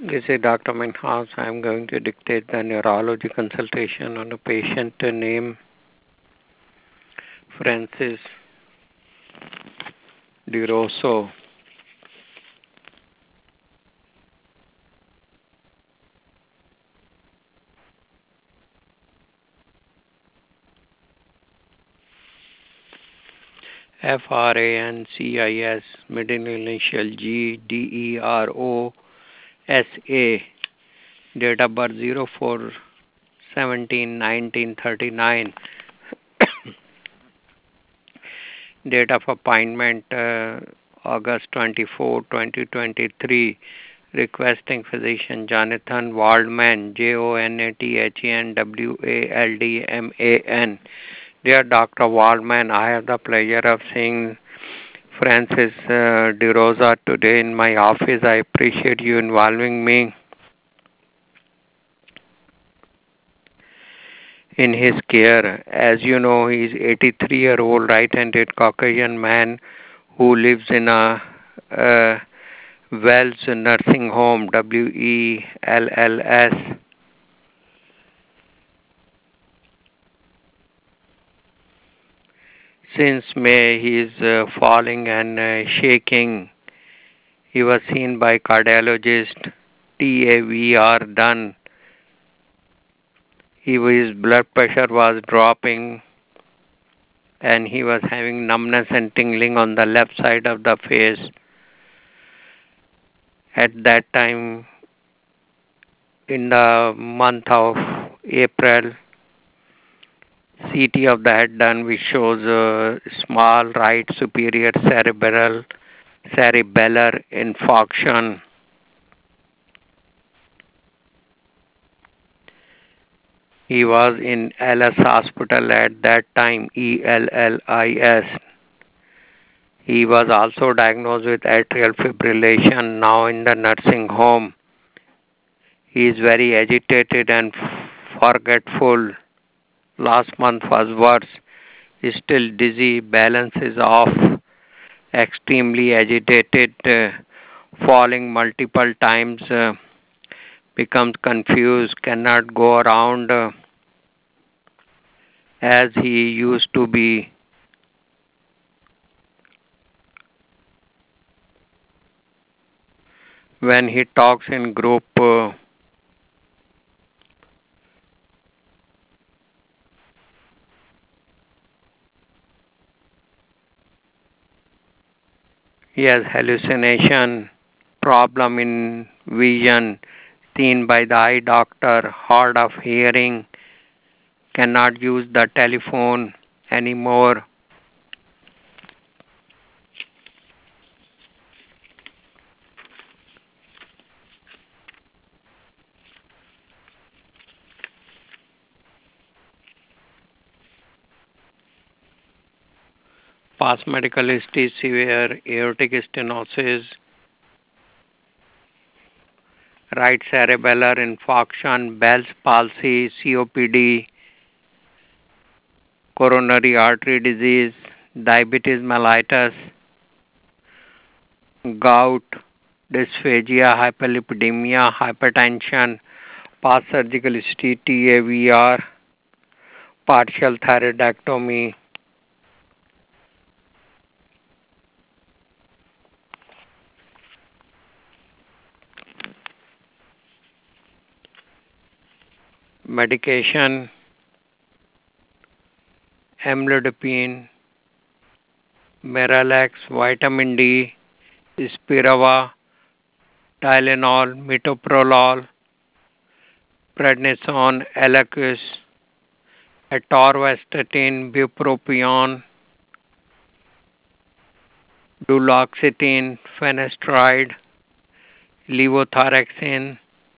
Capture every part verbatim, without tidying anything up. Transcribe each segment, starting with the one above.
This is Doctor Minhouse. I am going to dictate the neurology consultation on a patient named Francis DeRosso. F R A N C I S, middle initial G, D E R O S A, date of birth zero four seventeen nineteen thirty-nine, date of appointment uh, August twenty-fourth, twenty twenty-three, requesting physician Jonathan Waldman, J O N A T H A N W A L D M A N. Dear Doctor Waldman, I have the pleasure of seeing Francis uh, DeRosa today in my office. I appreciate you involving me in his care. As you know, he is eighty-three-year-old right-handed Caucasian man who lives in a uh, Wells Nursing Home, W E L L S. Since May, he is uh, falling and uh, shaking. He was seen by cardiologist. T A V R done. He, his blood pressure was dropping and he was having numbness and tingling on the left side of the face. At that time, in the month of April, C T of the head done, which shows a small right superior cerebral cerebellar infarction. He was in Ellis Hospital at that time, E L L I S. He was also diagnosed with atrial fibrillation, now in the nursing home. He is very agitated and forgetful. Last month was worse. He's still dizzy, balance is off, extremely agitated, uh, falling multiple times, uh, becomes confused, cannot go around uh, as he used to be. When he talks in group, uh, he has hallucination, problem in vision, seen by the eye doctor, hard of hearing, cannot use the telephone anymore. Past medical history, severe aortic stenosis, right cerebellar infarction, Bell's palsy, C O P D, coronary artery disease, diabetes mellitus, gout, dysphagia, hyperlipidemia, hypertension, past surgical history, T A V R, partial thyroidectomy. Medication, amlodipine, Miralax, vitamin D, Spiriva, Tylenol, metoprolol, prednisone, Eliquis, atorvastatin, bupropion, duloxetine, finasteride, levothyroxine,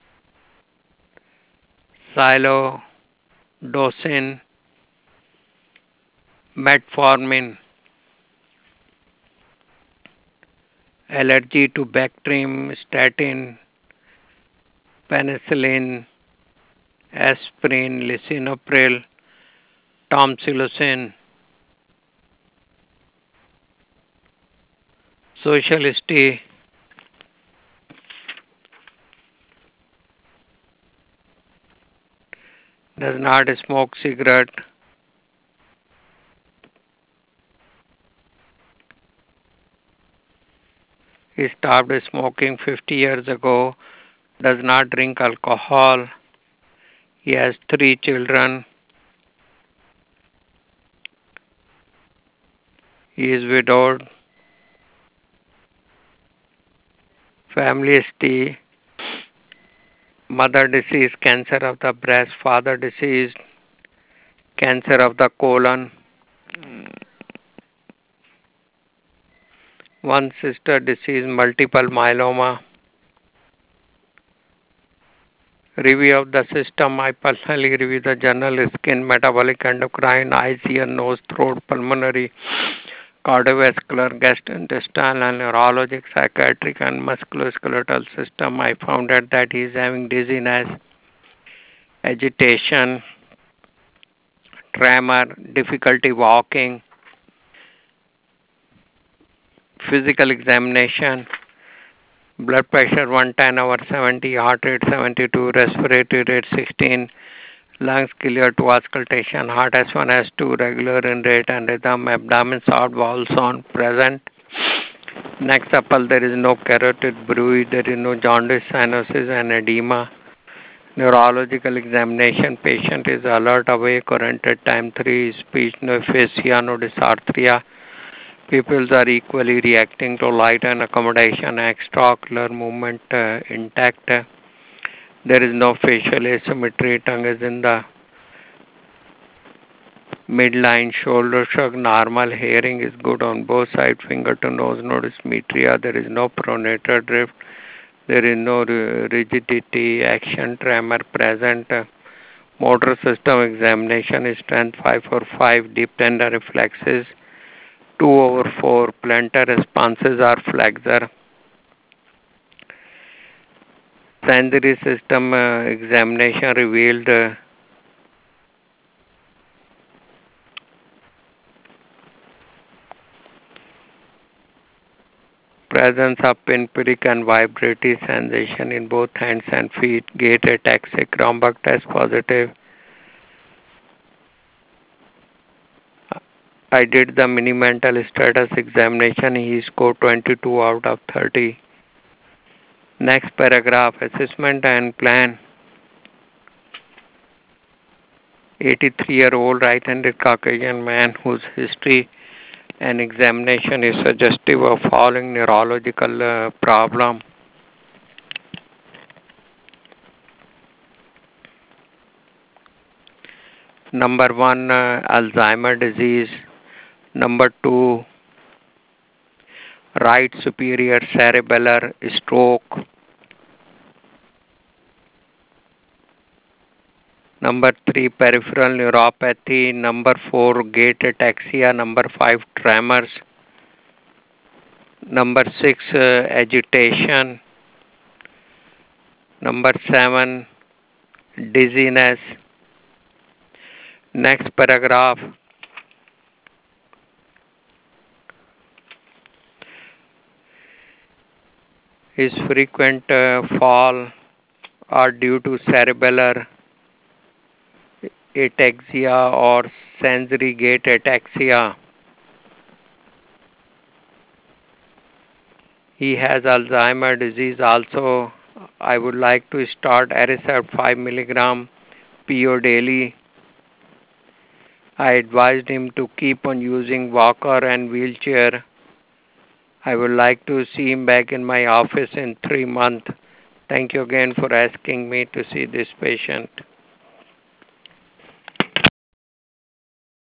silodosin, metformin, allergy to Bactrim, statin, penicillin, aspirin, lisinopril, tamsulosin, social history, Does not smoke cigarette. He stopped smoking fifty years ago. Does not drink alcohol. He has three children. He is widowed. Family history. Mother deceased, cancer of the breast. Father deceased, cancer of the colon. One sister deceased, multiple myeloma. Review of the system. I personally review the journal, skin, metabolic, endocrine, eyes, ear, nose, throat, pulmonary, cardiovascular, gastrointestinal, and neurologic, psychiatric, and musculoskeletal system. I found out that he is having dizziness, agitation, tremor, difficulty walking, physical examination, blood pressure one ten over seventy, heart rate seventy-two, respiratory rate sixteen, lungs clear to auscultation, heart S one, S two, regular in rate and rhythm, abdomen soft, valves on present. Next supple, there is no carotid bruit, there is no jaundice, cyanosis and edema. Neurological examination, patient is alert, awake, oriented, time three, speech, no aphasia, no dysarthria. Pupils are equally reacting to light and accommodation, extraocular movement uh, intact. There is no facial asymmetry, tongue is in the midline, shoulder shrug, normal, hearing is good on both sides, finger to nose, no dysmetria, there is no pronator drift, there is no rigidity, action, tremor present. Motor system examination is strength five for five, deep tender reflexes two over four, plantar responses are flexor. Sensory system uh, examination revealed uh, presence of pinprick and vibratory sensation in both hands and feet. Gait ataxic, Romberg test positive. I did the mini mental status examination. He scored twenty-two out of thirty. Next paragraph, assessment and plan. eighty-three-year-old right-handed Caucasian man whose history and examination is suggestive of following neurological uh, problem. Number one, uh, Alzheimer disease. Number two, right superior cerebellar stroke. Number three, peripheral neuropathy. Number four, gait ataxia. Number five, tremors. Number six, uh, agitation. Number seven, dizziness. Next paragraph. His frequent uh, fall are due to cerebellar ataxia or sensory gait ataxia. He has Alzheimer disease also. I would like to start Aricept five milligram P O daily. I advised him to keep on using walker and wheelchair. I would like to see him back in my office in three months. Thank you again for asking me to see this patient.